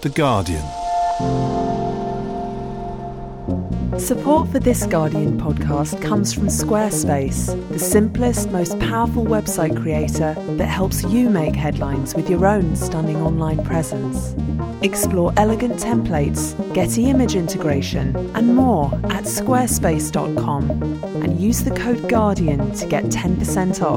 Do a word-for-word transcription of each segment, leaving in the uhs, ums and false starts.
The Guardian. Support for this Guardian podcast comes from Squarespace, the simplest, most powerful website creator that helps you make headlines with your own stunning online presence. Explore elegant templates, Getty image integration, and more at squarespace dot com and use the code GUARDIAN to get ten percent off.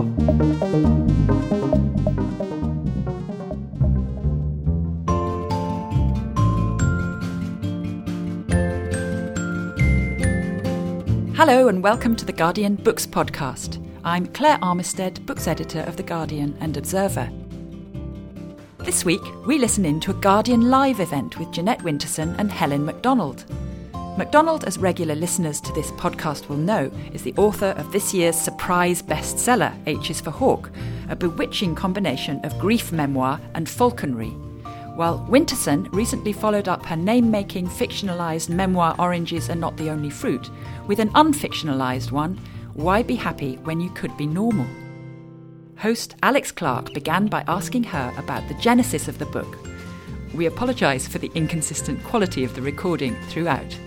Hello and welcome to the Guardian Books Podcast. I'm Claire Armistead, Books Editor of The Guardian and Observer. This week, we listen in to a Guardian Live event with Jeanette Winterson and Helen Macdonald. Macdonald, as regular listeners to this podcast will know, is the author of this year's surprise bestseller, H is for Hawk, a bewitching combination of grief memoir and falconry. While Winterson recently followed up her name-making fictionalised memoir Oranges Are Not the Only Fruit with an unfictionalised one, Why Be Happy When You Could Be Normal? Host Alex Clark began by asking her about the genesis of the book. We apologise for the inconsistent quality of the recording throughout.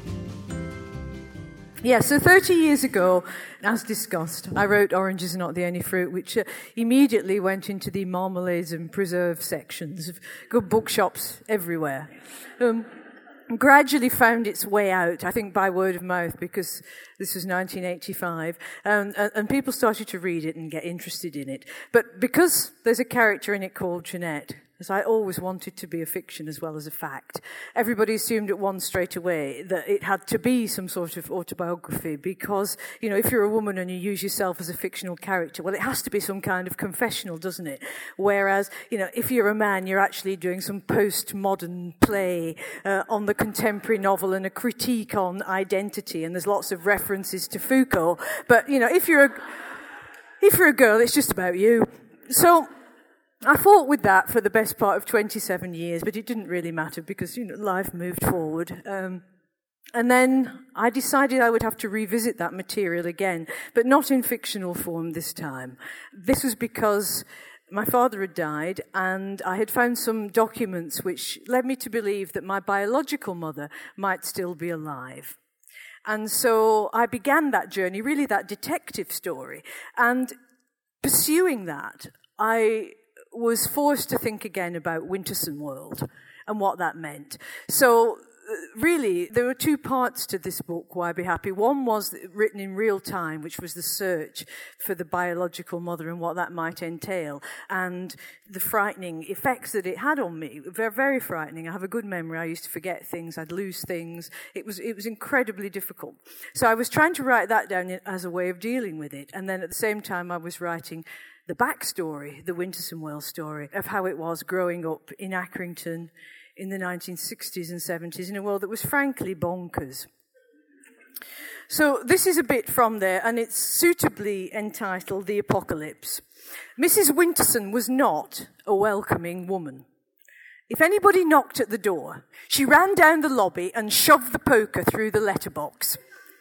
Yeah, so thirty years ago, as discussed, I wrote Oranges Are Not the Only Fruit, which uh, immediately went into the marmalades and preserve sections of good bookshops everywhere. Um, gradually found its way out, I think by word of mouth, because this was nineteen eighty-five, um, and, and people started to read it and get interested in it. But because there's a character in it called Jeanette, as I always wanted to be a fiction as well as a fact, everybody assumed at once straight away that it had to be some sort of autobiography because, you know, if you're a woman and you use yourself as a fictional character, well, it has to be some kind of confessional, doesn't it? Whereas, you know, if you're a man, you're actually doing some postmodern play uh, on the contemporary novel and a critique on identity, and there's lots of references to Foucault. But, you know, if you're a, if you're a girl, it's just about you. So I fought with that for the best part of twenty-seven years, but it didn't really matter because, you know, life moved forward. Um, and then I decided I would have to revisit that material again, but not in fictional form this time. This was because my father had died, and I had found some documents which led me to believe that my biological mother might still be alive. And so I began that journey, really that detective story. And pursuing that, I was forced to think again about Winterson World and what that meant. So really, there were two parts to this book, Why Be Happy. One was written in real time, which was the search for the biological mother and what that might entail, and the frightening effects that it had on me. Very, very frightening. I have a good memory. I used to forget things. I'd lose things. It was, it was incredibly difficult. So I was trying to write that down as a way of dealing with it. And then at the same time, I was writing the backstory, the Winterson World story, of how it was growing up in Accrington in the nineteen sixties and seventies in a world that was frankly bonkers. So this is a bit from there, and it's suitably entitled The Apocalypse. Missus Winterson was not a welcoming woman. If anybody knocked at the door, she ran down the lobby and shoved the poker through the letterbox.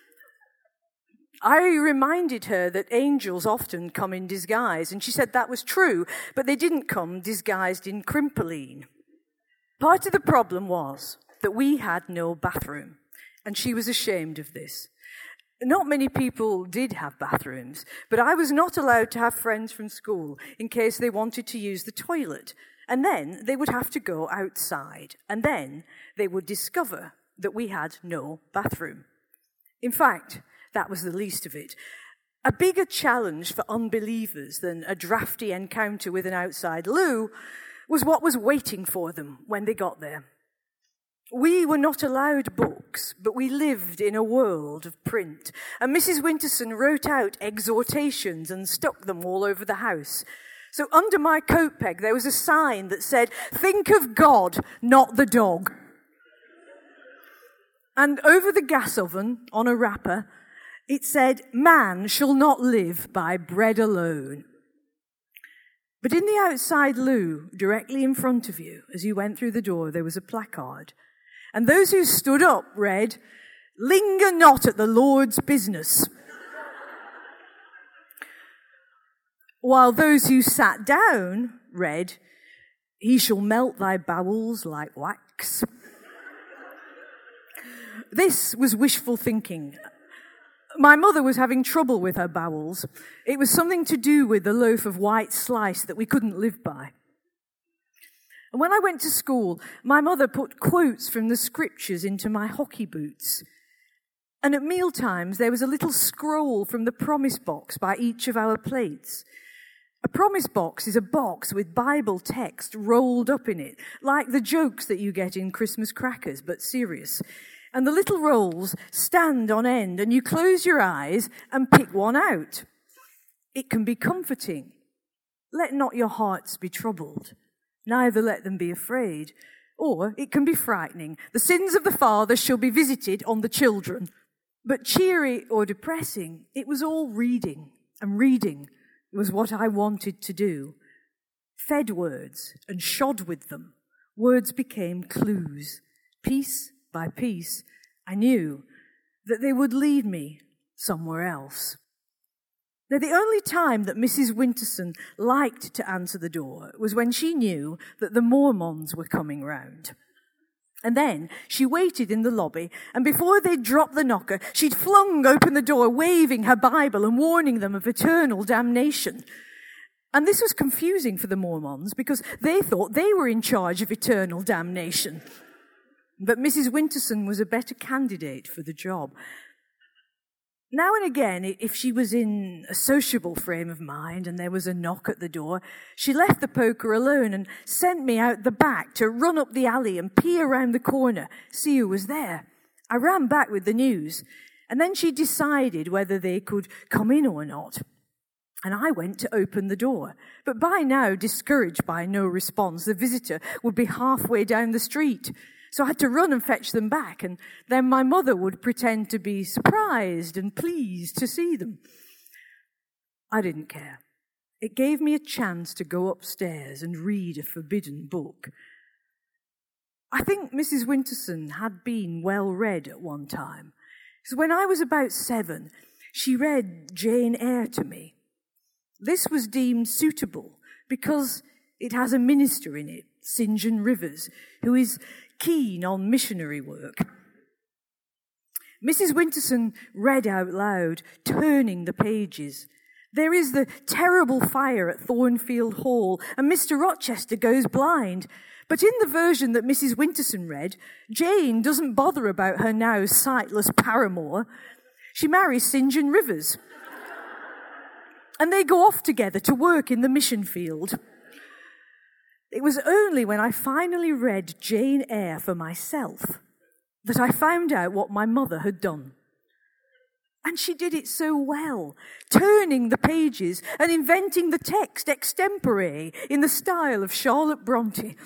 I reminded her that angels often come in disguise, and she said that was true, but they didn't come disguised in crimpoline. Part of the problem was that we had no bathroom, and she was ashamed of this. Not many people did have bathrooms, but I was not allowed to have friends from school in case they wanted to use the toilet, and then they would have to go outside, and then they would discover that we had no bathroom. In fact, that was the least of it. A bigger challenge for unbelievers than a drafty encounter with an outside loo was what was waiting for them when they got there. We were not allowed books, but we lived in a world of print. And Missus Winterson wrote out exhortations and stuck them all over the house. So under my coat peg, there was a sign that said, "Think of God, not the dog." And over the gas oven, on a wrapper, it said, "Man shall not live by bread alone." But in the outside loo, directly in front of you, as you went through the door, there was a placard. And those who stood up read, "Linger not at the Lord's business." While those who sat down read, He shall melt thy bowels like wax. This was wishful thinking. My mother was having trouble with her bowels. It was something to do with the loaf of white slice that we couldn't live by. And when I went to school, my mother put quotes from the scriptures into my hockey boots. And at mealtimes, there was a little scroll from the promise box by each of our plates. A promise box is a box with Bible text rolled up in it, like the jokes that you get in Christmas crackers, but serious. And the little rolls stand on end, and you close your eyes and pick one out. It can be comforting. Let not your hearts be troubled, neither let them be afraid. Or it can be frightening. The sins of the father shall be visited on the children. But cheery or depressing, it was all reading, and reading was what I wanted to do. Fed words and shod with them, words became clues. Piece by piece, I knew that they would lead me somewhere else. Now, the only time that Missus Winterson liked to answer the door was when she knew that the Mormons were coming round. And then she waited in the lobby, and before they'd dropped the knocker, she'd flung open the door, waving her Bible and warning them of eternal damnation. And this was confusing for the Mormons because they thought they were in charge of eternal damnation. But Missus Winterson was a better candidate for the job. Now and again, if she was in a sociable frame of mind and there was a knock at the door, she left the poker alone and sent me out the back to run up the alley and peer around the corner, see who was there. I ran back with the news, and then she decided whether they could come in or not. And I went to open the door. But by now, discouraged by no response, the visitor would be halfway down the street. So I had to run and fetch them back, and then my mother would pretend to be surprised and pleased to see them. I didn't care. It gave me a chance to go upstairs and read a forbidden book. I think Missus Winterson had been well read at one time. So when I was about seven, she read Jane Eyre to me. This was deemed suitable because it has a minister in it, Saint John Rivers, who is keen on missionary work. Missus Winterson read out loud, turning the pages. There is the terrible fire at Thornfield Hall, and Mister Rochester goes blind. But in the version that Missus Winterson read, Jane doesn't bother about her now sightless paramour. She marries Saint John Rivers. And they go off together to work in the mission field. It was only when I finally read Jane Eyre for myself that I found out what my mother had done. And she did it so well, turning the pages and inventing the text extempore in the style of Charlotte Bronte.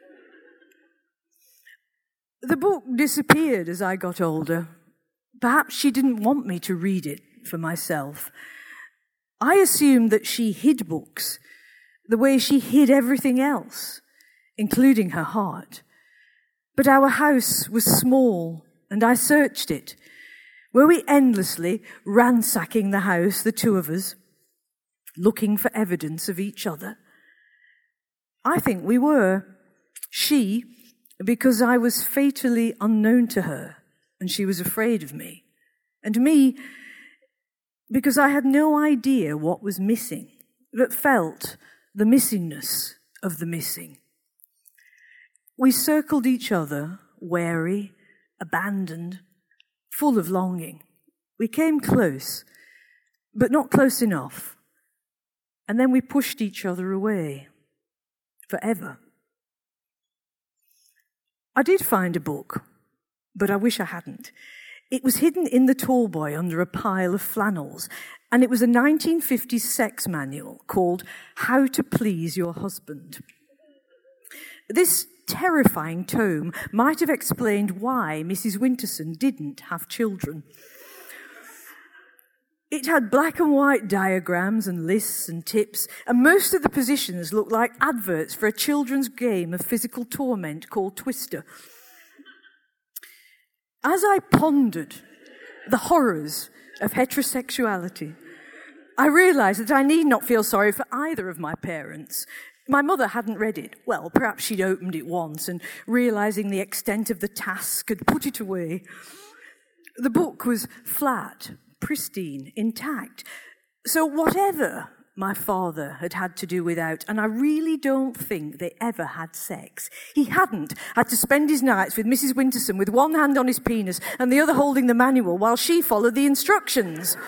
The book disappeared as I got older. Perhaps she didn't want me to read it for myself. I assumed that she hid books the way she hid everything else, including her heart. But our house was small, and I searched it. Were we endlessly ransacking the house, the two of us, looking for evidence of each other? I think we were. She, because I was fatally unknown to her, and she was afraid of me. And me, because I had no idea what was missing, but felt the missingness of the missing. We circled each other, wary, abandoned, full of longing. We came close, but not close enough. And then we pushed each other away, forever. I did find a book, but I wish I hadn't. It was hidden in the tall boy under a pile of flannels, and it was a nineteen fifties sex manual called How to Please Your Husband. This terrifying tome might have explained why Missus Winterson didn't have children. It had black and white diagrams and lists and tips, and most of the positions looked like adverts for a children's game of physical torment called Twister. As I pondered the horrors of heterosexuality, I realized that I need not feel sorry for either of my parents. My mother hadn't read it. Well, perhaps she'd opened it once and, realising the extent of the task, had put it away. The book was flat, pristine, intact. So whatever my father had had to do without, and I really don't think they ever had sex. He hadn't had to spend his nights with Missus Winterson with one hand on his penis and the other holding the manual while she followed the instructions.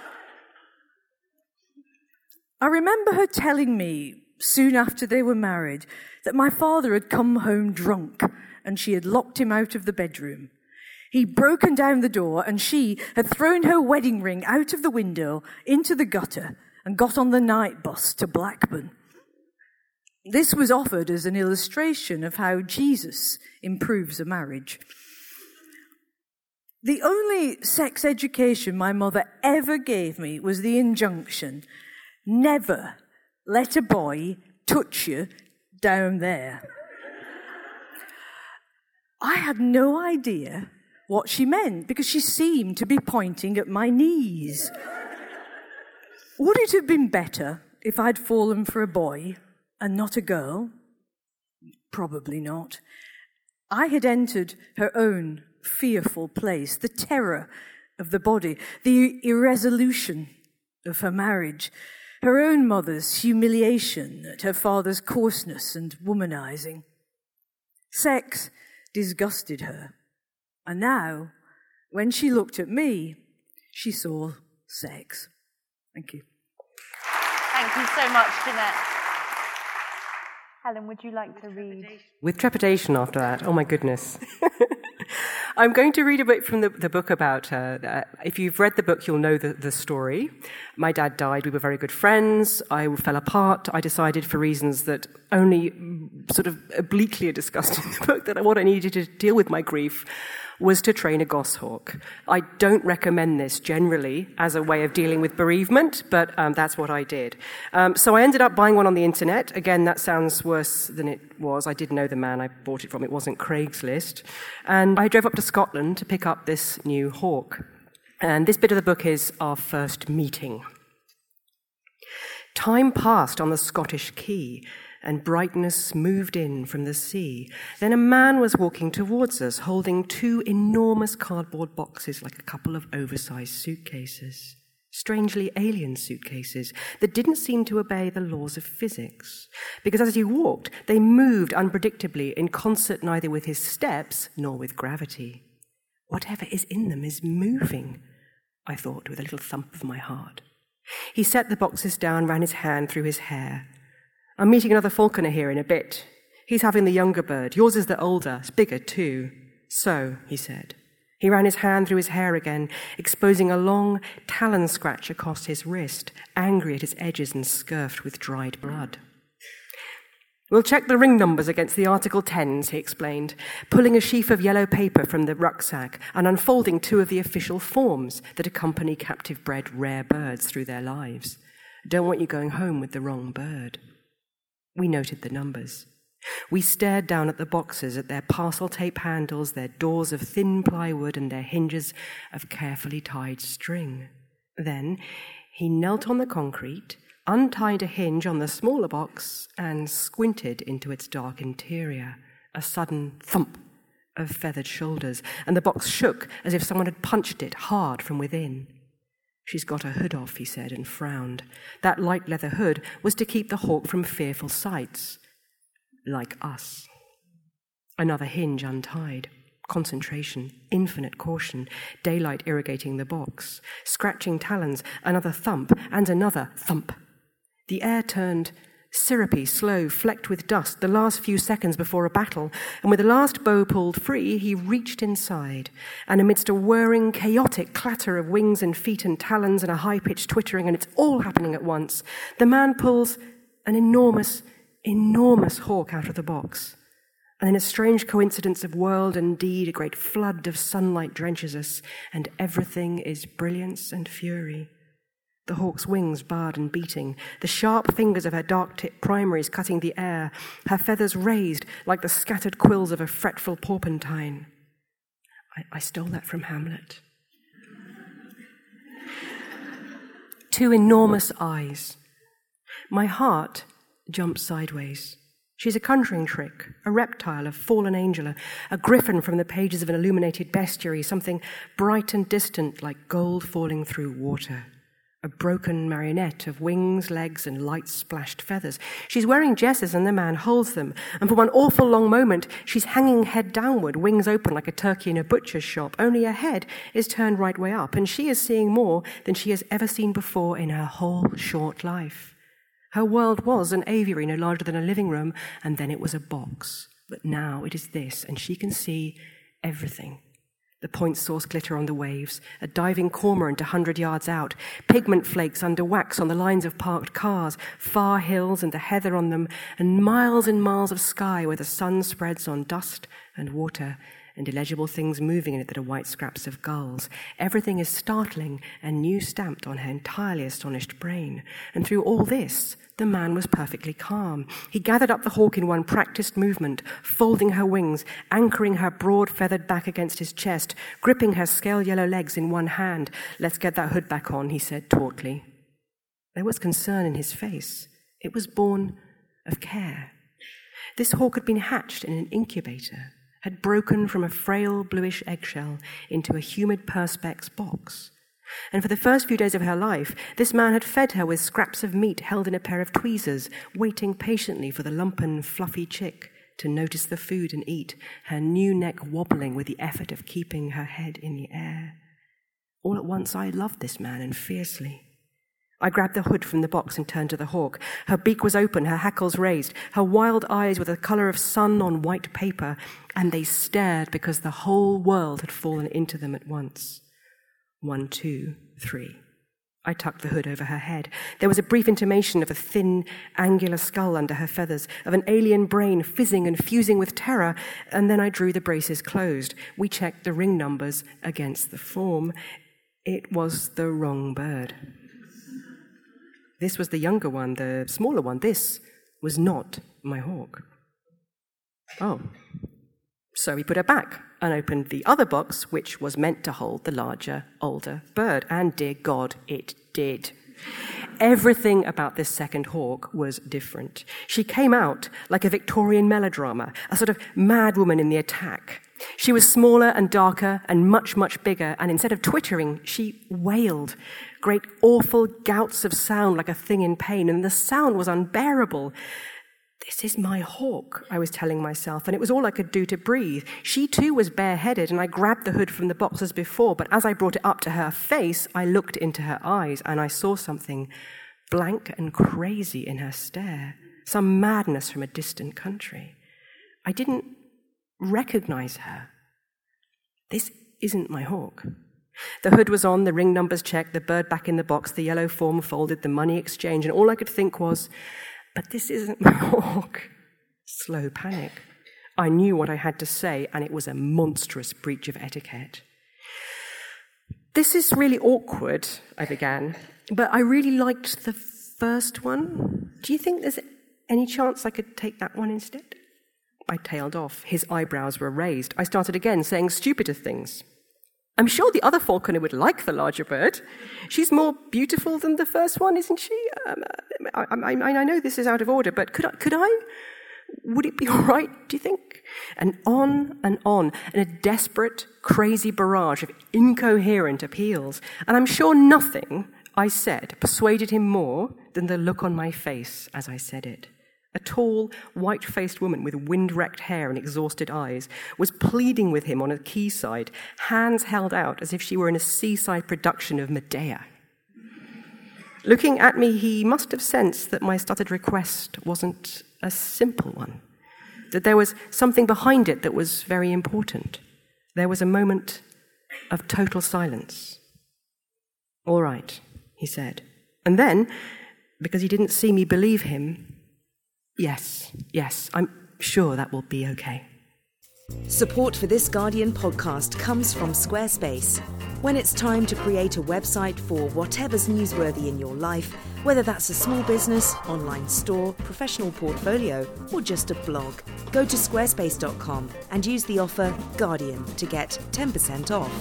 I remember her telling me, soon after they were married, that my father had come home drunk and she had locked him out of the bedroom. He'd broken down the door and she had thrown her wedding ring out of the window into the gutter and got on the night bus to Blackburn. This was offered as an illustration of how Jesus improves a marriage. The only sex education my mother ever gave me was the injunction, never let a boy touch you down there. I had no idea what she meant because she seemed to be pointing at my knees. Would it have been better if I'd fallen for a boy and not a girl? Probably not. I had entered her own fearful place, the terror of the body, the irresolution of her marriage, her own mother's humiliation at her father's coarseness and womanizing. Sex disgusted her, and now, when she looked at me, she saw sex. Thank you. Thank you so much, Jeanette. Helen, would you like to read? With trepidation after that. Oh, my goodness. I'm going to read a bit from the, the book about her. Uh, if you've read the book, you'll know the, the story. My dad died. We were very good friends. I fell apart. I decided, for reasons that only sort of obliquely are discussed in the book, that what I needed to deal with my grief was to train a goshawk. I don't recommend this generally as a way of dealing with bereavement, but um, that's what I did. Um, so I ended up buying one on the internet. Again, that sounds worse than it was. I did know the man I bought it from. It wasn't Craigslist. And I drove up to Scotland to pick up this new hawk. And this bit of the book is our first meeting. Time passed on the Scottish quay, and brightness moved in from the sea. Then a man was walking towards us, holding two enormous cardboard boxes like a couple of oversized suitcases. Strangely alien suitcases that didn't seem to obey the laws of physics, because as he walked, they moved unpredictably in concert neither with his steps nor with gravity. Whatever is in them is moving, I thought with a little thump of my heart. He set the boxes down, ran his hand through his hair. I'm meeting another falconer here in a bit. He's having the younger bird. Yours is the older. It's bigger too. So, he said. He ran his hand through his hair again, exposing a long talon scratch across his wrist, angry at its edges and scurfed with dried blood. We'll check the ring numbers against the Article tens, he explained, pulling a sheaf of yellow paper from the rucksack and unfolding two of the official forms that accompany captive-bred rare birds through their lives. Don't want you going home with the wrong bird. We noted the numbers. We stared down at the boxes, at their parcel tape handles, their doors of thin plywood, and their hinges of carefully tied string. Then he knelt on the concrete, untied a hinge on the smaller box, and squinted into its dark interior. A sudden thump of feathered shoulders, and the box shook as if someone had punched it hard from within. She's got her hood off, he said, and frowned. That light leather hood was to keep the hawk from fearful sights. Like us. Another hinge untied. Concentration, infinite caution, daylight irrigating the box. Scratching talons, another thump, and another thump. The air turned syrupy, slow, flecked with dust, the last few seconds before a battle, and with the last bow pulled free, he reached inside, and amidst a whirring, chaotic clatter of wings and feet and talons and a high-pitched twittering, and it's all happening at once, the man pulls an enormous, enormous hawk out of the box. And in a strange coincidence of world and deed, a great flood of sunlight drenches us, and everything is brilliance and fury. The hawk's wings barred and beating, the sharp fingers of her dark-tipped primaries cutting the air, her feathers raised like the scattered quills of a fretful porpentine. I, I stole that from Hamlet. Two enormous eyes. My heart jumps sideways. She's a conjuring trick, a reptile, a fallen angel, a, a griffin from the pages of an illuminated bestiary, something bright and distant like gold falling through water. A broken marionette of wings, legs, and light-splashed feathers. She's wearing jesses and the man holds them, and for one awful long moment she's hanging head downward, wings open like a turkey in a butcher's shop, only her head is turned right way up, and she is seeing more than she has ever seen before in her whole short life. Her world was an aviary no larger than a living room, and then it was a box. But now it is this, and she can see everything. The point source glitter on the waves, a diving cormorant a hundred yards out, pigment flakes under wax on the lines of parked cars, far hills and the heather on them, and miles and miles of sky where the sun spreads on dust and water, and illegible things moving in it that are white scraps of gulls. Everything is startling and new stamped on her entirely astonished brain. And through all this, the man was perfectly calm. He gathered up the hawk in one practiced movement, folding her wings, anchoring her broad feathered back against his chest, gripping her scale yellow legs in one hand. "Let's get that hood back on," he said tautly. There was concern in his face. It was born of care. This hawk had been hatched in an incubator, had broken from a frail bluish eggshell into a humid perspex box. And for the first few days of her life, this man had fed her with scraps of meat held in a pair of tweezers, waiting patiently for the lumpen, fluffy chick to notice the food and eat, her new neck wobbling with the effort of keeping her head in the air. All at once I loved this man, and fiercely. I grabbed the hood from the box and turned to the hawk. Her beak was open, her hackles raised, her wild eyes were the colour of sun on white paper, and they stared because the whole world had fallen into them at once. One, two, three. I tucked the hood over her head. There was a brief intimation of a thin, angular skull under her feathers, of an alien brain fizzing and fusing with terror, and then I drew the braces closed. We checked the ring numbers against the form. It was the wrong bird. This was the younger one, the smaller one. This was not my hawk. Oh. So we put her back and opened the other box, which was meant to hold the larger, older bird. And dear God, it did. Everything about this second hawk was different. She came out like a Victorian melodrama, a sort of mad woman in the attack. She was smaller and darker and much, much bigger, and instead of twittering, she wailed. Great awful gouts of sound like a thing in pain, and the sound was unbearable. This is my hawk, I was telling myself, and it was all I could do to breathe. She too was bareheaded, and I grabbed the hood from the box as before, but as I brought it up to her face, I looked into her eyes, and I saw something blank and crazy in her stare, some madness from a distant country. I didn't recognize her. This isn't my hawk. The hood was on, the ring numbers checked, the bird back in the box, the yellow form folded, the money exchanged, and all I could think was, but this isn't my hawk. Slow panic. I knew what I had to say, and it was a monstrous breach of etiquette. This is really awkward, I began, but I really liked the first one. Do you think there's any chance I could take that one instead? I tailed off. His eyebrows were raised. I started again, saying stupider things. I'm sure the other falconer would like the larger bird. She's more beautiful than the first one, isn't she? Um, I, I, I know this is out of order, but could I, could I? Would it be all right, do you think? And on and on, in a desperate, crazy barrage of incoherent appeals. And I'm sure nothing I said persuaded him more than the look on my face as I said it. A tall, white-faced woman with wind-wrecked hair and exhausted eyes was pleading with him on a quayside, hands held out as if she were in a seaside production of Medea. Looking at me, he must have sensed that my stuttered request wasn't a simple one, that there was something behind it that was very important. There was a moment of total silence. "All right," he said. And then, because he didn't see me believe him, Yes, yes, I'm sure that will be okay. Support for this Guardian podcast comes from Squarespace. When it's time to create a website for whatever's newsworthy in your life, whether that's a small business, online store, professional portfolio, or just a blog, go to squarespace dot com and use the offer Guardian to get ten percent off.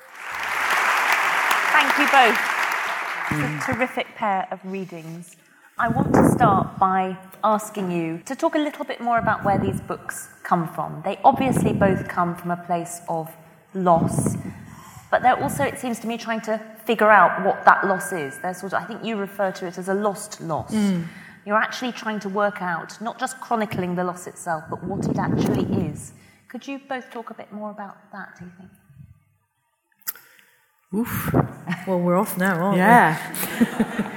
Thank you both. It's a terrific pair of readings. I want to start by asking you to talk a little bit more about where these books come from. They obviously both come from a place of loss, but they're also, it seems to me, trying to figure out what that loss is. They're sort of, I think you refer to it as a lost loss. Mm. You're actually trying to work out, not just chronicling the loss itself, but what it actually is. Could you both talk a bit more about that, do you think? Oof. Well, we're off now, aren't yeah. we? Yeah.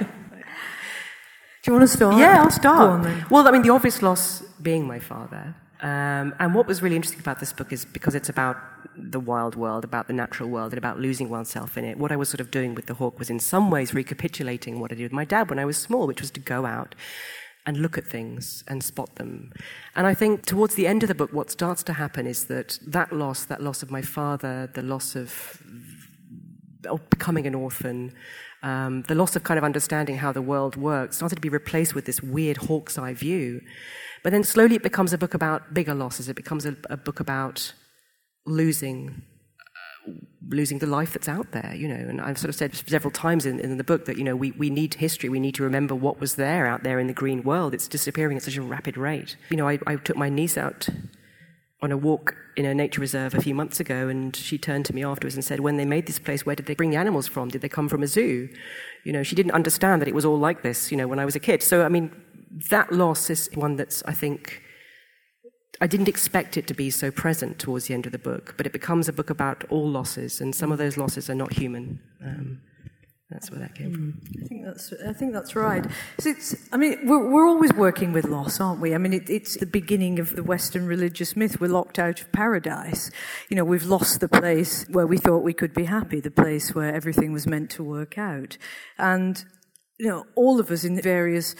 Do you want to start? Yeah, I'll start. Go on, then. Well, I mean, the obvious loss being my father. Um, and what was really interesting about this book is because it's about the wild world, about the natural world, and about losing oneself in it. What I was sort of doing with The Hawk was in some ways recapitulating what I did with my dad when I was small, which was to go out and look at things and spot them. And I think towards the end of the book, what starts to happen is that that loss, that loss of my father, the loss of, of becoming an orphan, Um, the loss of kind of understanding how the world works started to be replaced with this weird hawk's eye view. But then slowly it becomes a book about bigger losses. It becomes a, a book about losing uh, losing the life that's out there, you know. And I've sort of said several times in, in the book that, you know, we, we need history. We need to remember what was there out there in the green world. It's disappearing at such a rapid rate. You know, I, I took my niece out on a walk in a nature reserve a few months ago, and she turned to me afterwards and said, when they made this place, where did they bring the animals from? Did they come from a zoo? You know, she didn't understand that it was all like this, you know, when I was a kid. So, I mean, that loss is one that's, I think, I didn't expect it to be so present towards the end of the book, but it becomes a book about all losses, and some of those losses are not human. Um, That's where that came from. I think that's. I think that's right. So it's, I mean, we're, we're always working with loss, aren't we? I mean, it, it's the beginning of the Western religious myth. We're locked out of paradise. You know, we've lost the place where we thought we could be happy, the place where everything was meant to work out. And you know, all of us in various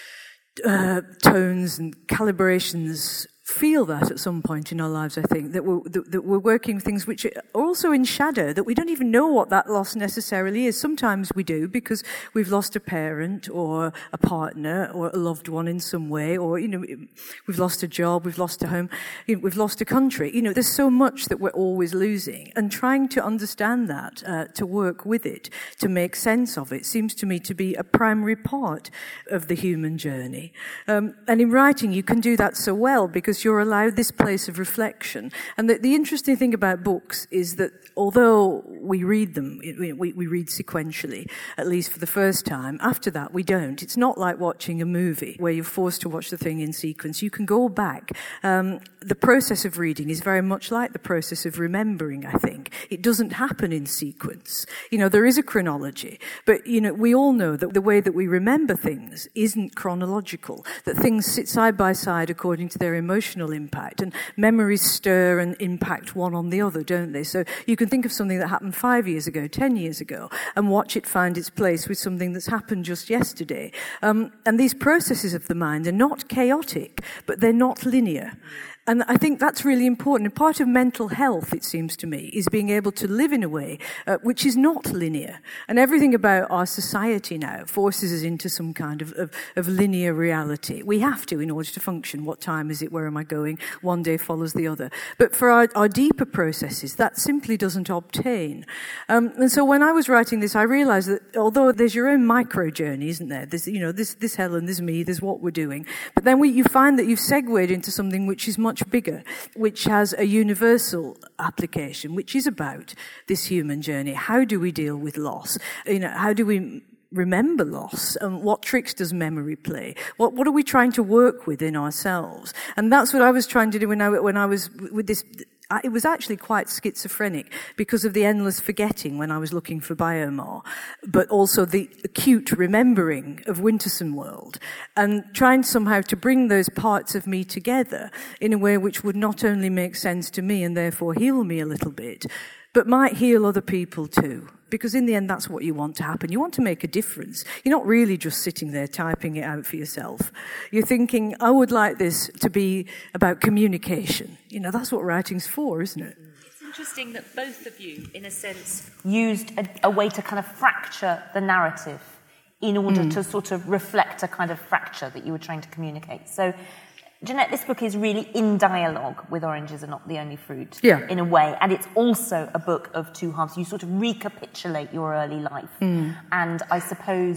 uh, tones and calibrations feel that at some point in our lives, I think, that we're, that, that we're working with things which are also in shadow, that we don't even know what that loss necessarily is. Sometimes we do, because we've lost a parent or a partner or a loved one in some way, or, you know, we've lost a job, we've lost a home, you know, we've lost a country. You know, there's so much that we're always losing, and trying to understand that, uh, to work with it, to make sense of it, seems to me to be a primary part of the human journey. Um, and in writing, you can do that so well, because you're allowed this place of reflection. And the, the interesting thing about books is that although we read them, we, we read sequentially, at least for the first time, after that we don't. It's not like watching a movie where you're forced to watch the thing in sequence. You can go back. Um, the process of reading is very much like the process of remembering, I think. It doesn't happen in sequence. You know, there is a chronology, but, you know, we all know that the way that we remember things isn't chronological, that things sit side by side according to their emotional impact, and memories stir and impact one on the other, don't they? So you can think of something that happened five years ago, ten years ago, and watch it find its place with something that's happened just yesterday. Um, and these processes of the mind are not chaotic, but they're not linear. And I think that's really important. And part of mental health, it seems to me, is being able to live in a way uh, which is not linear. And everything about our society now forces us into some kind of, of, of linear reality. We have to in order to function. What time is it? Where am I going? One day follows the other. But for our, our deeper processes, that simply doesn't obtain. Um, and so when I was writing this, I realized that although there's your own micro journey, isn't there? There's, you know, this, this Helen, this me, there's what we're doing. But then we, you find that you've segued into something which is much bigger, which has a universal application, which is about this human journey. How do we deal with loss? You know, how do we remember loss? And what tricks does memory play? What what are we trying to work with in ourselves? And that's what I was trying to do when I when I was with this. It was actually quite schizophrenic because of the endless forgetting when I was looking for Biomar, but also the acute remembering of Winterson World, and trying somehow to bring those parts of me together in a way which would not only make sense to me and therefore heal me a little bit, but might heal other people too. Because in the end, that's what you want to happen. You want to make a difference. You're not really just sitting there typing it out for yourself. You're thinking, I would like this to be about communication. You know, that's what writing's for, isn't it? It's interesting that both of you, in a sense, used a, a way to kind of fracture the narrative in order mm. to sort of reflect a kind of fracture that you were trying to communicate. So, Jeanette, this book is really in dialogue with Oranges Are Not the Only Fruit, yeah. in a way, and it's also a book of two halves. You sort of recapitulate your early life, mm. and I suppose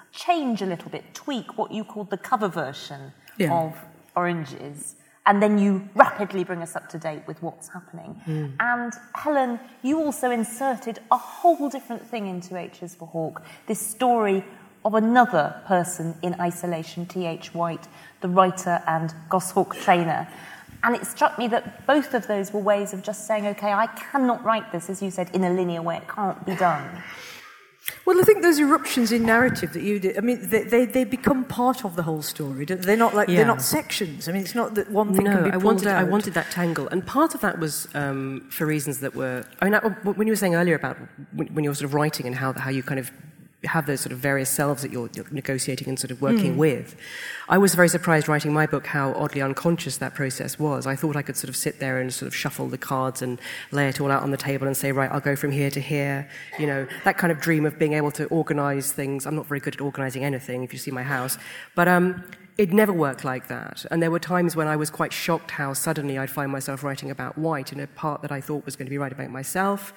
change a little bit, tweak what you called the cover version Yeah. of Oranges, and then you rapidly bring us up to date with what's happening. Mm. And Helen, you also inserted a whole different thing into H is for Hawk, this story of another person in isolation, T H White, the writer and Goshawk trainer. And it struck me that both of those were ways of just saying, OK, I cannot write this, as you said, in a linear way. It can't be done. Well, I think those eruptions in narrative that you did, I mean, they, they, they become part of the whole story. They're not like, yeah. they're not sections. I mean, it's not that one thing no, can be pulled I wanted, out. I wanted that tangle. And part of that was um, for reasons that were... I mean, I, when you were saying earlier about when, when you were sort of writing and how, how you kind of have those sort of various selves that you're, you're negotiating and sort of working mm. with, I was very surprised writing my book how oddly unconscious that process was. I thought I could sort of sit there and sort of shuffle the cards and lay it all out on the table and say, right, I'll go from here to here. You know, that kind of dream of being able to organise things. I'm not very good at organising anything, if you see my house. But um, it never worked like that. And there were times when I was quite shocked how suddenly I'd find myself writing about White in a part that I thought was going to be writing about myself.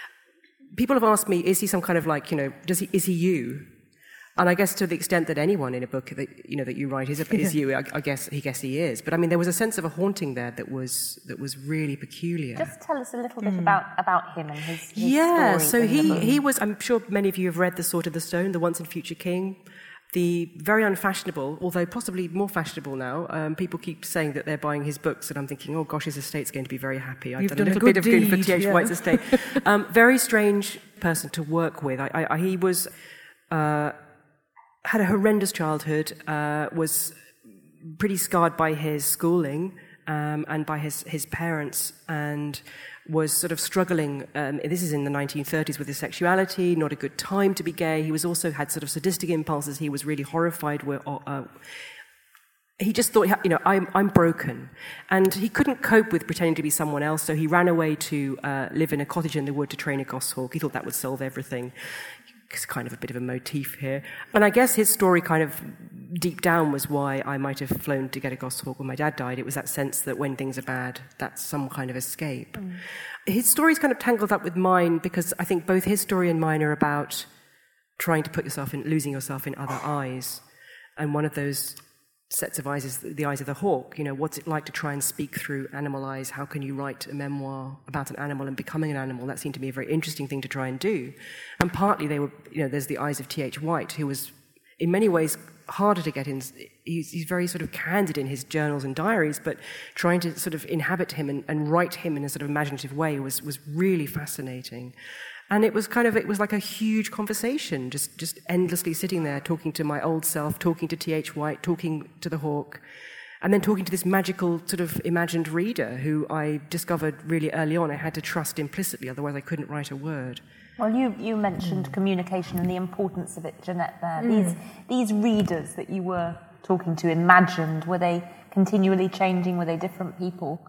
People have asked me, is he some kind of like, you know, does he, is he you? And I guess to the extent that anyone in a book that, you know, that you write is, a, is you, I, I guess he guess he is. But I mean, there was a sense of a haunting there that was that was really peculiar. Just tell us a little bit mm. about, about him and his, his yeah, story. so he, he was, I'm sure many of you have read The Sword of the Stone, The Once and Future King. The very unfashionable, although possibly more fashionable now, um, people keep saying that they're buying his books, and I'm thinking, oh gosh, his estate's going to be very happy. I've You've done, done a little a bit of deed, good for T H yeah. White's estate. um, very strange person to work with. I, I, he was uh, had a horrendous childhood, uh, was pretty scarred by his schooling um, and by his, his parents, and was sort of struggling, um, this is in the nineteen thirties, with his sexuality, not a good time to be gay. He was also had sort of sadistic impulses. He was really horrified. With, uh, he just thought, you know, I'm, I'm broken. And he couldn't cope with pretending to be someone else, so he ran away to uh, live in a cottage in the wood to train a goshawk. He thought that would solve everything. It's kind of a bit of a motif here. And I guess his story kind of deep down was why I might have flown to get a goshawk when my dad died. It was that sense that when things are bad, that's some kind of escape. Mm. His story's kind of tangled up with mine because I think both his story and mine are about trying to put yourself in, losing yourself in other eyes. And one of those sets of eyes is the eyes of the hawk. You know, what's it like to try and speak through animal eyes? How can you write a memoir about an animal and becoming an animal? That seemed to me a very interesting thing to try and do. And partly they were, you know, there's the eyes of T H White, who was in many ways harder to get in. He's, he's very sort of candid in his journals and diaries, but trying to sort of inhabit him and, and write him in a sort of imaginative way was, was really fascinating. And it was kind of, it was like a huge conversation, just, just endlessly sitting there, talking to my old self, talking to T H White, talking to the hawk, and then talking to this magical sort of imagined reader who I discovered really early on I had to trust implicitly, otherwise I couldn't write a word. Well, you, you mentioned mm. communication and the importance of it, Jeanette, there. Mm. These, these readers that you were talking to, imagined, were they continually changing? Were they different people?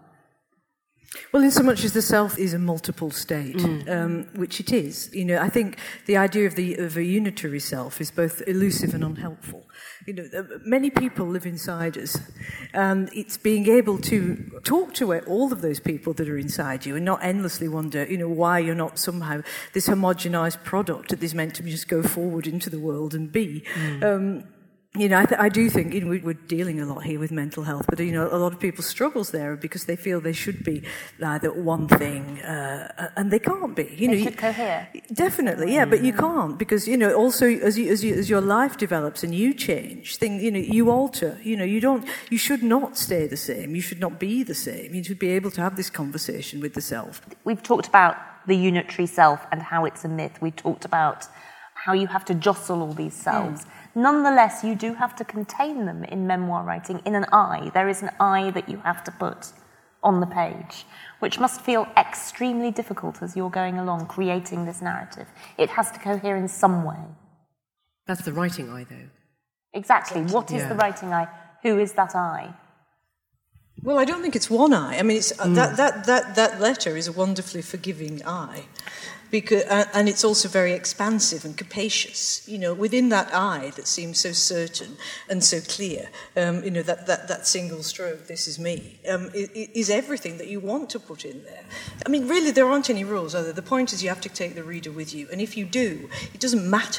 Well, in so much as the self is a multiple state, mm. um, which it is, you know, I think the idea of the of a unitary self is both elusive and unhelpful. You know, many people live inside us, and it's being able to talk to all of those people that are inside you and not endlessly wonder, you know, why you're not somehow this homogenized product that is meant to just go forward into the world and be. Mm. Um, You know, I, th- I do think, you know, we're dealing a lot here with mental health, but, you know, a lot of people's struggles there are because they feel they should be either one thing, uh, and they can't be. You they know, should cohere. Definitely, yeah, but you can't because, you know, also as you, as you, as your life develops and you change, thing, you know, you alter. You know, you don't, you should not stay the same. You should not be the same. You should be able to have this conversation with the self. We've talked about the unitary self and how it's a myth. We talked about how you have to jostle all these selves. Mm. Nonetheless, you do have to contain them in memoir writing in an I. There is an I that you have to put on the page, which must feel extremely difficult as you're going along, creating this narrative. It has to cohere in some way. That's the writing I, though. Exactly. What is yeah. the writing I? Who is that I? Well, I don't think it's one I. I mean, it's, mm. that, that, that, that letter is a wonderfully forgiving I. Because, uh, and it's also very expansive and capacious. You know, within that I that seems so certain and so clear, um, you know, that, that, that single stroke, this is me, um, is everything that you want to put in there. I mean, really, there aren't any rules, are there? The point is you have to take the reader with you. And if you do, it doesn't matter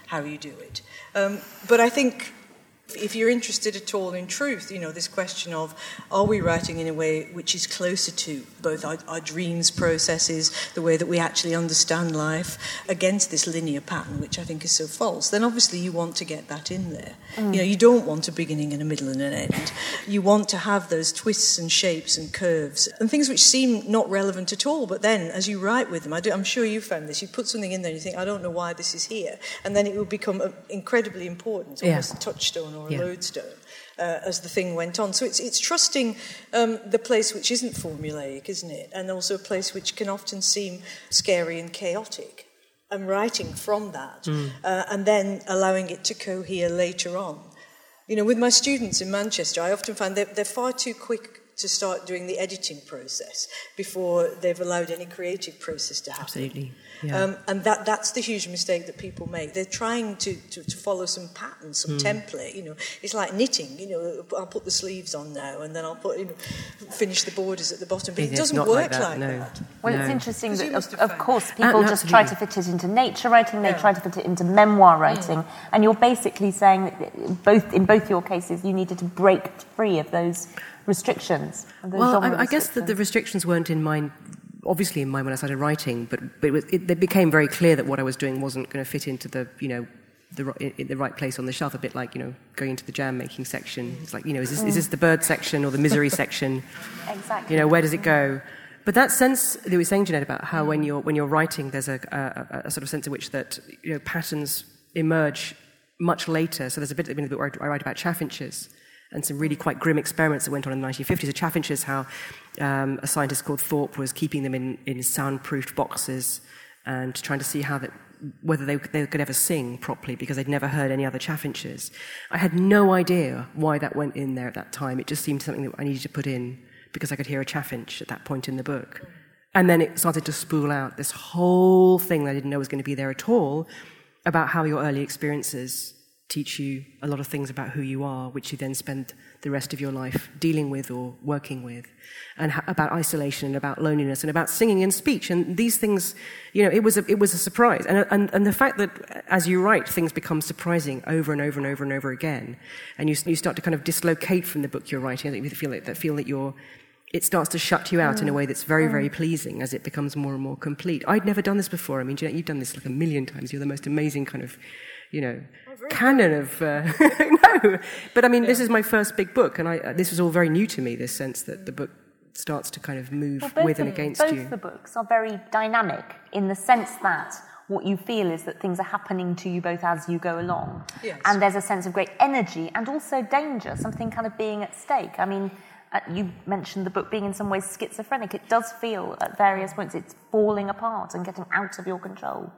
how you do it. Um, but I think if you're interested at all in truth, you know, this question of are we writing in a way which is closer to both our, our dreams processes, the way that we actually understand life, against this linear pattern, which I think is so false, then obviously you want to get that in there. Mm. You know, you don't want a beginning and a middle and an end. You want to have those twists and shapes and curves and things which seem not relevant at all, but then as you write with them, I do, I'm sure you found this, you put something in there and you think, I don't know why this is here, and then it will become incredibly important, almost yeah. a touchstone or a yeah. lodestone. Uh, as the thing went on. So it's it's trusting um, the place which isn't formulaic, isn't it? And also a place which can often seem scary and chaotic. And writing from that, mm. uh, and then allowing it to cohere later on. You know, with my students in Manchester, I often find they're, they're far too quick to start doing the editing process before they've allowed any creative process to happen. Absolutely. Yeah. Um, and that, that's the huge mistake that people make. They're trying to, to, to follow some pattern, some mm. template. You know, it's like knitting. You know, I'll put the sleeves on now, and then I'll put, you know, finish the borders at the bottom. But it, it doesn't work like that. Like no. that. Well, no. it's interesting that, of, of of course, people uh, no, just try to fit it into nature writing. They yeah. try to fit it into memoir writing, mm. and you're basically saying that both in both your cases, you needed to break free of those restrictions. Of those well, I, I restrictions. guess that the restrictions weren't in mind. Obviously in mind when I started writing, but, but it, was, it, it became very clear that what I was doing wasn't going to fit into the, you know, the, in the right place on the shelf, a bit like, you know, going into the jam making section. It's like, you know, is this, mm. is this the bird section or the misery section? Exactly. You know, where does it go? But that sense that we were saying, Jeanette, about how when you're, when you're writing, there's a, a, a sort of sense in which that, you know, patterns emerge much later. So there's a bit in the book where I write about chaffinches and some really quite grim experiments that went on in the nineteen fifties. The chaffinches, how um, a scientist called Thorpe was keeping them in, in soundproofed boxes and trying to see how that, whether they, they could ever sing properly because they'd never heard any other chaffinches. I had no idea why that went in there at that time. It just seemed something that I needed to put in because I could hear a chaffinch at that point in the book. And then it started to spool out this whole thing that I didn't know was going to be there at all about how your early experiences teach you a lot of things about who you are, which you then spend the rest of your life dealing with or working with, and ha- about isolation and about loneliness and about singing and speech. And these things, you know, it was a, it was a surprise. And, and, and the fact that as you write, things become surprising over and over and over and over again, and you, you start to kind of dislocate from the book you're writing, that you feel that, that feel that you're, it starts to shut you out mm. in a way that's very, very pleasing as it becomes more and more complete. I'd never done this before. I mean, Jeanette, you've done this like a million times. You're the most amazing kind of, you know, canon of uh, no, but I mean, yeah. this is my first big book, and I, uh, this was all very new to me. This sense that the book starts to kind of move well, with them, and against both you. Both the books are very dynamic in the sense that what you feel is that things are happening to you both as you go along, yes. and there's a sense of great energy and also danger, something kind of being at stake. I mean, uh, you mentioned the book being in some ways schizophrenic. It does feel at various points it's falling apart and getting out of your control.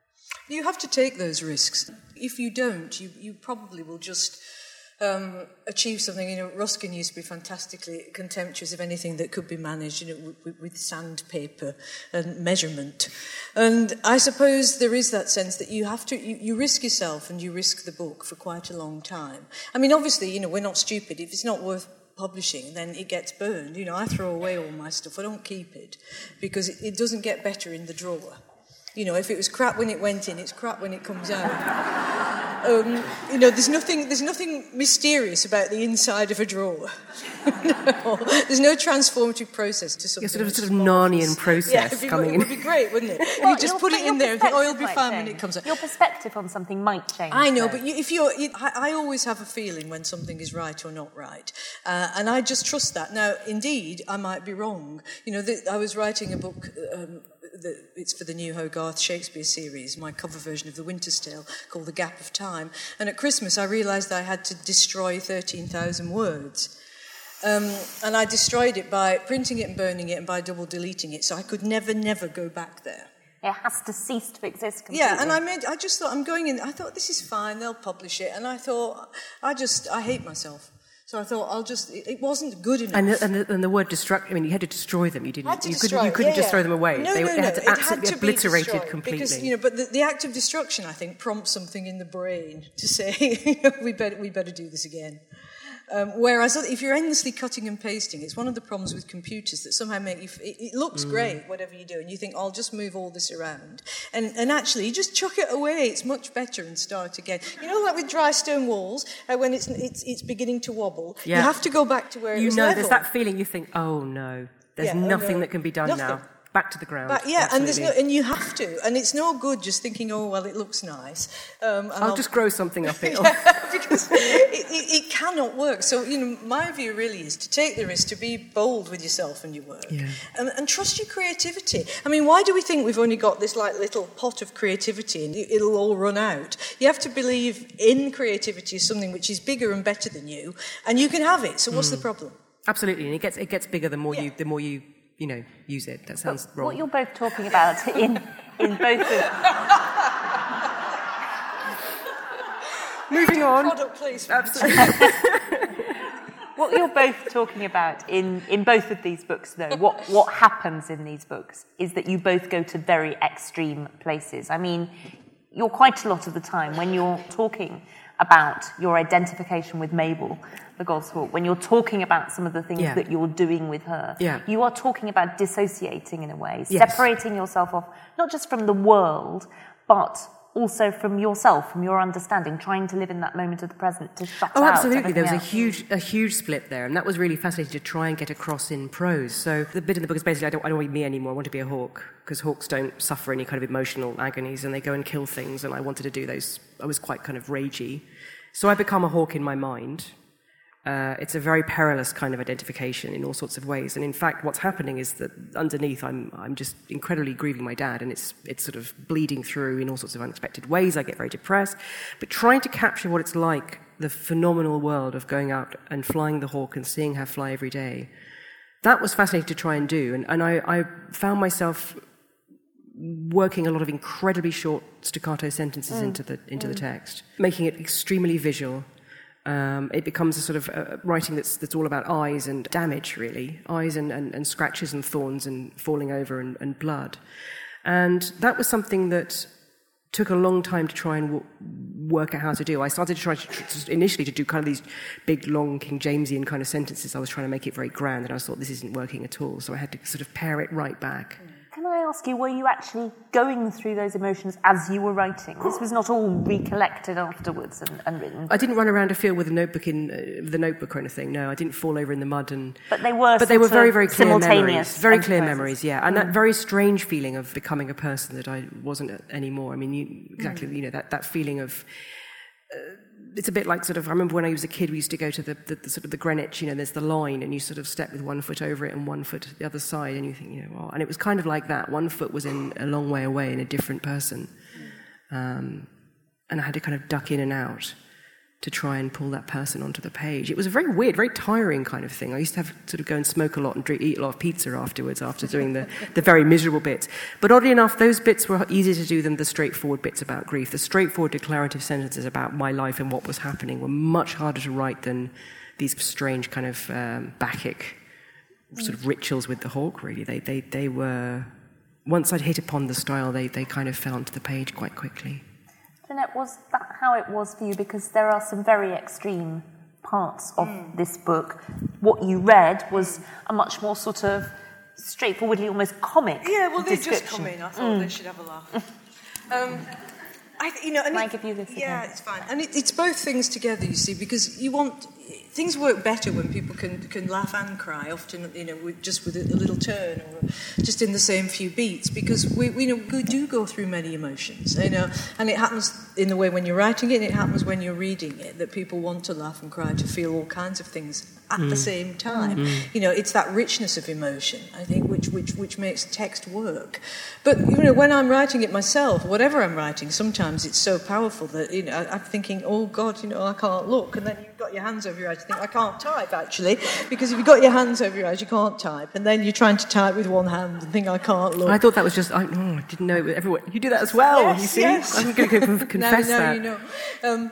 You have to take those risks. If you don't, you, you probably will just um, achieve something. You know, Ruskin used to be fantastically contemptuous of anything that could be managed, you know, with, with sandpaper and measurement. And I suppose there is that sense that you have to, you, you risk yourself and you risk the book for quite a long time. I mean, obviously, you know, we're not stupid. If it's not worth publishing, then it gets burned. You know, I throw away all my stuff. I don't keep it because it, it doesn't get better in the drawer. You know, if it was crap when it went in, it's crap when it comes out. Um, you know, there's nothing, there's nothing mysterious about the inside of a drawer. No, there's no transformative process to something. Yeah, sort of, sort of Narnian process yeah, it'd be, coming it in. would be great, wouldn't it? Well, you just put it in there and think, oh, it'll be fine when it comes out. Your perspective on something might change. I know, though. but you, if you're, you, I, I always have a feeling when something is right or not right, uh, and I just trust that. Now, indeed, I might be wrong. You know, the, I was writing a book. Um, The, it's for the new Hogarth Shakespeare series, my cover version of The Winter's Tale, called The Gap of Time. And at Christmas, I realised I had to destroy thirteen thousand words. Um, and I destroyed it by printing it and burning it and by double deleting it, so I could never, never go back there. It has to cease to exist completely. Yeah, and I made, I just thought, I'm going in, I thought, this is fine, they'll publish it. And I thought, I just, I hate myself. So I thought, I'll just, it wasn't good enough. And the, and the, and the word destruct, I mean, you had to destroy them, you didn't, had to you destroy, couldn't, you couldn't yeah, just yeah. throw them away. No, they, no, they had no. to It absolutely had to obliterated be completely. Because, you know, but the, the act of destruction, I think, prompts something in the brain to say, you know, we better, we better do this again. Um, whereas if you're endlessly cutting and pasting, it's one of the problems with computers that somehow make you, f- it, it looks mm. great, whatever you do, and you think, oh, I'll just move all this around. And, and actually, you just chuck it away, it's much better, and start again. You know, like with dry stone walls, uh, when it's, it's it's beginning to wobble, yeah. you have to go back to where you it was know, level. There's that feeling you think, oh no, there's yeah, nothing oh, no. that can be done nothing. now. Back to the ground. But yeah, Absolutely. and there's no, and you have to, and it's no good just thinking, oh well, it looks nice. Um, and I'll, I'll just grow something up it. yeah, because it, it, it cannot work. So you know, my view really is to take the risk, to be bold with yourself and your work, yeah. and, and trust your creativity. I mean, why do we think we've only got this like little pot of creativity and it'll all run out? You have to believe in creativity as something which is bigger and better than you, and you can have it. So what's mm. the problem? Absolutely, and it gets it gets bigger the more yeah. you the more you. you know, use it. That sounds but wrong. What you're both talking about in in both of... Moving on. Product placement. Absolutely. What you're both talking about in, in both of these books, though, what, what happens in these books is that you both go to very extreme places. I mean, you're quite a lot of the time when you're talking about your identification with Mabel, the Goshawk, when you're talking about some of the things yeah. that you're doing with her, yeah. you are talking about dissociating in a way, yes. separating yourself off, not just from the world, but also from yourself, from your understanding, trying to live in that moment of the present, to shut oh, out absolutely. There was else. a huge, a huge split there, and that was really fascinating to try and get across in prose. So the bit in the book is basically, I don't, I don't want to be me anymore. I want to be a hawk, because hawks don't suffer any kind of emotional agonies, and they go and kill things. And I wanted to do those. I was quite kind of ragey, so I become a hawk in my mind. Uh, it's a very perilous kind of identification in all sorts of ways. And in fact, what's happening is that underneath, I'm I'm just incredibly grieving my dad, and it's it's sort of bleeding through in all sorts of unexpected ways. I get very depressed. But trying to capture what it's like, the phenomenal world of going out and flying the hawk and seeing her fly every day, that was fascinating to try and do. And, and I, I found myself working a lot of incredibly short staccato sentences mm. into the into mm. the text, making it extremely visual. Um, it becomes a sort of uh, writing that's that's all about eyes and damage, really. Eyes and, and, and scratches and thorns and falling over and, and blood. And that was something that took a long time to try and w- work out how to do. I started to try to, to, initially to do kind of these big, long King Jamesian kind of sentences. I was trying to make it very grand, and I thought this isn't working at all. So I had to sort of pare it right back. Can I ask you, were you actually going through those emotions as you were writing? This was not all recollected afterwards and, and written. I didn't run around a field with a notebook in uh, the notebook or anything. No, I didn't fall over in the mud and. But they were. But they were very, very clear simultaneous memories. Very clear memories, yeah, and mm. that very strange feeling of becoming a person that I wasn't anymore. I mean, you, exactly, mm. you know, that that feeling of. Uh, It's a bit like sort of, I remember when I was a kid, we used to go to the, the, the sort of the Greenwich, you know, there's the line, and you sort of step with one foot over it and one foot the other side, and you think, you know, oh, and it was kind of like that. One foot was in a long way away in a different person. Um, and I had to kind of duck in and out to try and pull that person onto the page. It was a very weird, very tiring kind of thing. I used to have sort of go and smoke a lot and drink, eat a lot of pizza afterwards after doing the, the very miserable bits. But oddly enough, those bits were easier to do than the straightforward bits about grief. The straightforward declarative sentences about my life and what was happening were much harder to write than these strange kind of um, Bacchic sort of rituals with the hawk, really. They, they, they were... Once I'd hit upon the style, they, they kind of fell onto the page quite quickly. Jeanette, was that how it was for you? Because there are some very extreme parts of mm. this book. What you read was a much more sort of straightforwardly almost comic Yeah, well, they just description. come in. I thought mm. they should have a laugh. um, I, you know, and Can it, I give you this again? Yeah, it's fine. And it, it's both things together, you see, because you want... Things work better when people can, can laugh and cry, often, you know, with, just with a, a little turn or just in the same few beats, because we, we, you know, we do go through many emotions, you know, and it happens in the way when you're writing it, and it happens when you're reading it, that people want to laugh and cry, to feel all kinds of things at mm. the same time. Mm. You know, it's that richness of emotion, I think, which, which, which makes text work. But, you know, when I'm writing it myself, whatever I'm writing, sometimes it's so powerful that, you know, I, I'm thinking, oh, God, you know, I can't look, and then you've got your hands over your eyes. You think, I can't type, actually, because if you've got your hands over your eyes, you can't type. And then you're trying to type with one hand and think, I can't look. I thought that was just, I, oh, I didn't know, everyone, you do that as well, yes, you see? Yes. I'm going to confess no, no, that. You know. Um,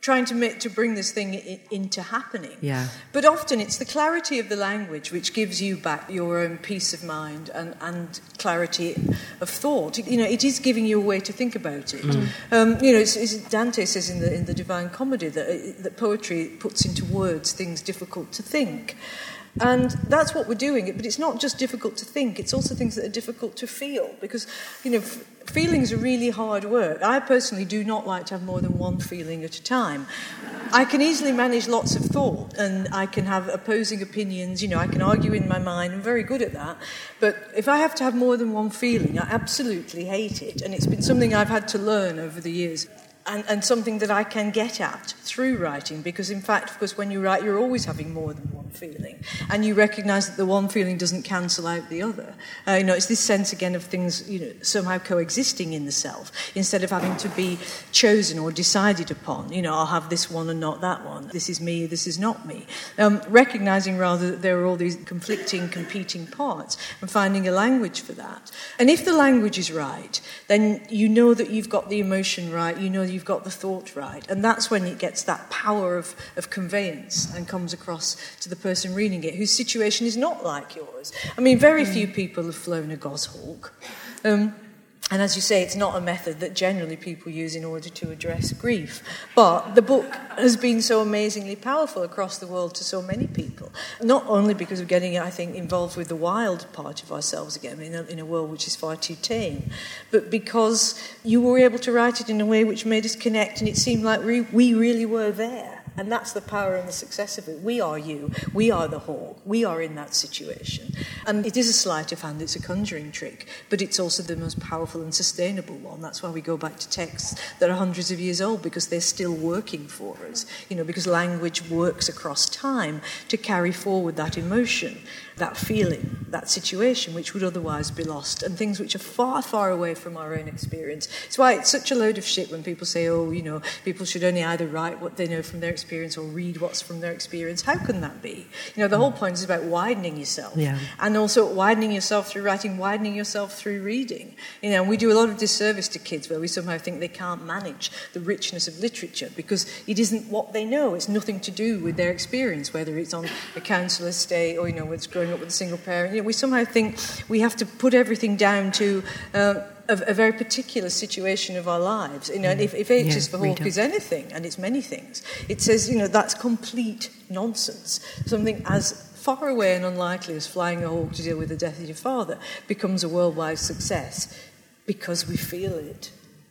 trying to make, to bring this thing I- into happening. Yeah. But often it's the clarity of the language which gives you back your own peace of mind and, and clarity of thought. You know, it is giving you a way to think about it. Mm. Um, you know, it's, it's Dante says in the in the Divine Comedy that that poetry puts into words things difficult to think. And that's what we're doing. But it's not just difficult to think, it's also things that are difficult to feel. Because, you know, f- feelings are really hard work. I personally do not like to have more than one feeling at a time. I can easily manage lots of thought, and I can have opposing opinions, you know, I can argue in my mind, I'm very good at that. But if I have to have more than one feeling, I absolutely hate it. And it's been something I've had to learn over the years. And, and something that I can get at through writing, because in fact, of course, when you write, you're always having more than one feeling, and you recognise that the one feeling doesn't cancel out the other. Uh, you know, it's this sense again of things, you know, somehow coexisting in the self, instead of having to be chosen or decided upon. You know, I'll have this one and not that one. This is me, this is not me. Um, recognising rather that there are all these conflicting, competing parts, and finding a language for that. And if the language is right, then you know that you've got the emotion right. You know you've got the thought right, and that's when it gets that power of, of conveyance and comes across to the person reading it, whose situation is not like yours. I mean, very few people have flown a goshawk. Um, And as you say, it's not a method that generally people use in order to address grief. But the book has been so amazingly powerful across the world to so many people. Not only because of getting, I think, involved with the wild part of ourselves again, in a, in a world which is far too tame, but because you were able to write it in a way which made us connect, and it seemed like we, we really were there. And that's the power and the success of it. We are you. We are the hawk. We are in that situation. And it is a sleight of hand. It's a conjuring trick. But it's also the most powerful and sustainable one. That's why we go back to texts that are hundreds of years old, because they're still working for us. You know, because language works across time to carry forward that emotion, that feeling, that situation, which would otherwise be lost, and things which are far, far away from our own experience. It's why it's such a load of shit when people say, oh, you know, people should only either write what they know from their experience or read what's from their experience. How can that be? You know, the whole point is about widening yourself. Yeah. And also widening yourself through writing, widening yourself through reading. You know, and we do a lot of disservice to kids where we somehow think they can't manage the richness of literature because it isn't what they know. It's nothing to do with their experience, whether it's on a council estate or, you know, it's growing up with a single parent. You know, we somehow think we have to put everything down to uh, a, a very particular situation of our lives. You know, and if, if H yeah, is for hawk is anything, and it's many things, it says, you know, that's complete nonsense. Something as far away and unlikely as flying a hawk to deal with the death of your father becomes a worldwide success because we feel it.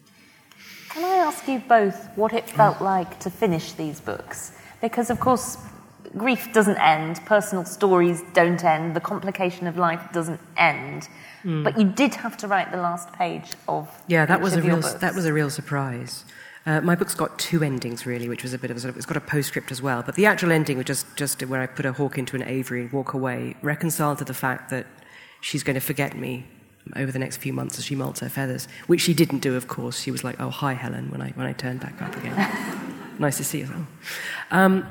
Can I ask you both what it felt like to finish these books? Because, of course, grief doesn't end, personal stories don't end, the complication of life doesn't end. Mm. But you did have to write the last page of yeah, that each was of a your real books. that was a real surprise. Uh, my book's got two endings, really, which was a bit of a sort of, it's got a postscript as well. But the actual ending was just, just where I put a hawk into an aviary and walk away, reconciled to the fact that she's going to forget me over the next few months as she molts her feathers, which she didn't do, of course. She was like, oh, hi, Helen, when I when I turned back up again. Nice to see you. Um,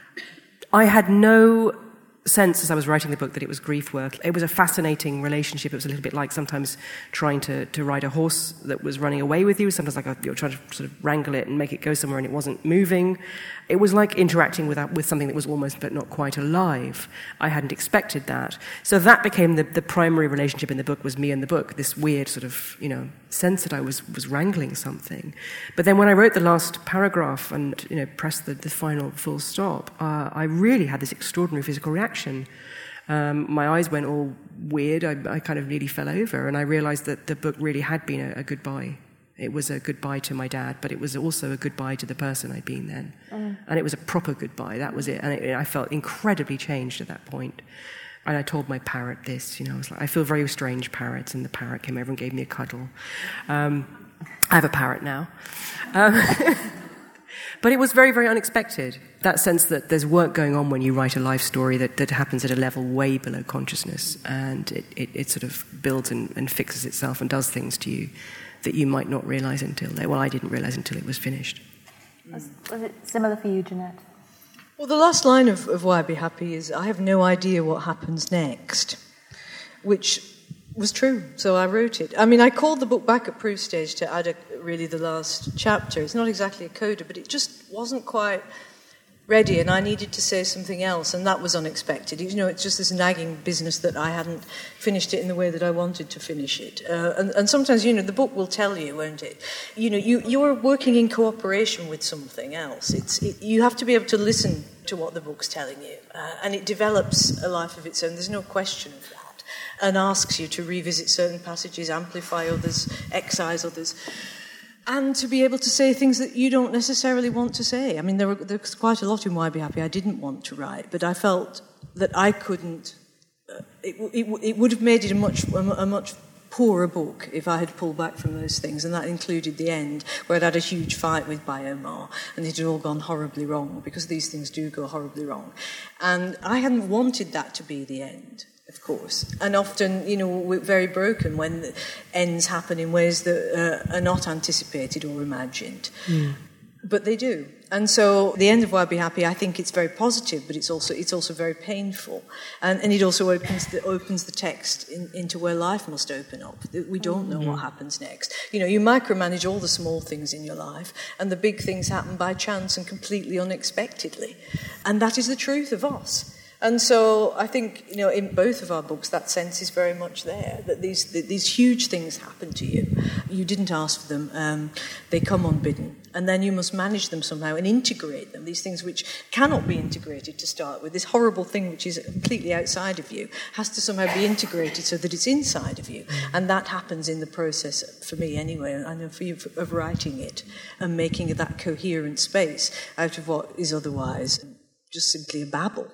I had no sense as I was writing the book that it was grief work. It was a fascinating relationship. It was a little bit like sometimes trying to, to ride a horse that was running away with you. Sometimes like a, you're trying to sort of wrangle it and make it go somewhere and it wasn't moving. It was like interacting with, with something that was almost but not quite alive. I hadn't expected that. So that became the, the primary relationship in the book, was me and the book, this weird sort of, you know, sense that I was, was wrangling something. But then when I wrote the last paragraph and, you know, pressed the, the final full stop, uh, I really had this extraordinary physical reaction. Um, my eyes went all weird. I, I kind of nearly fell over, and I realized that the book really had been a, a goodbye. It was a goodbye to my dad, but it was also a goodbye to the person I'd been then. Mm. And it was a proper goodbye, that was it. And it, I felt incredibly changed at that point. And I told my parrot this, you know, I was like, I feel very strange, parrot. And the parrot came over and gave me a cuddle. Um, I have a parrot now. Um, but it was very, very unexpected. That sense that there's work going on when you write a life story that, that happens at a level way below consciousness. And it, it, it sort of builds and, and fixes itself and does things to you that you might not realise until, well, I didn't realise until it was finished. Was, was it similar for you, Jeanette? Well, the last line of, of Why Be Happy is, I have no idea what happens next, which was true, so I wrote it. I mean, I called the book back at proof stage to add a, really the last chapter. It's not exactly a coda, but it just wasn't quite ready, and I needed to say something else, and that was unexpected. You know, it's just this nagging business that I hadn't finished it in the way that I wanted to finish it. Uh, and, and sometimes, you know, the book will tell you, won't it? You know, you, you're working in cooperation with something else. It's it, you have to be able to listen to what the book's telling you, uh, and it develops a life of its own. There's no question of that. And asks you to revisit certain passages, amplify others, excise others, and to be able to say things that you don't necessarily want to say. I mean, there were, there's quite a lot in Why Be Happy I didn't want to write, but I felt that I couldn't. Uh, it, it, it would have made it a much a, a much poorer book if I had pulled back from those things, and that included the end, where I'd had a huge fight with Biomar, and it had all gone horribly wrong, because these things do go horribly wrong. And I hadn't wanted that to be the end, of course. And often, you know, we're very broken when the ends happen in ways that uh, are not anticipated or imagined. Mm. But they do. And so the end of Why Be Happy, I think it's very positive, but it's also it's also very painful. And, and it also opens the, opens the text in, into where life must open up. We don't know mm. what happens next. You know, you micromanage all the small things in your life, and the big things happen by chance and completely unexpectedly. And that is the truth of us. And so I think, you know, in both of our books, that sense is very much there, that these that these huge things happen to you. You didn't ask for them. Um, they come unbidden. And then you must manage them somehow and integrate them, these things which cannot be integrated to start with. This horrible thing which is completely outside of you has to somehow be integrated so that it's inside of you. And that happens in the process, for me anyway, I know for you, of writing it and making that coherent space out of what is otherwise just simply a babble.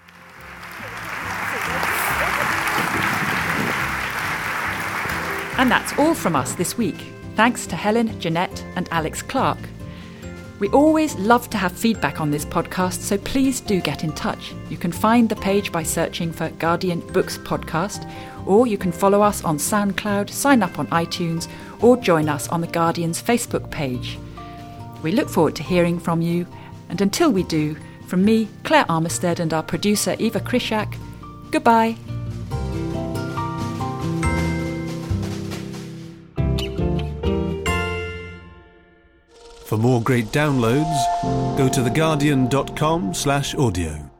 And that's all from us this week. Thanks to Helen, Jeanette and Alex Clark. We always love to have feedback on this podcast, so please do get in touch. You can find the page by searching for Guardian Books Podcast, or you can follow us on SoundCloud, sign up on iTunes, or join us on the Guardian's Facebook page. We look forward to hearing from you, and until we do, from me, Claire Armistead, and our producer Eva Krishak, goodbye. For more great downloads, go to theguardian dot com slash audio.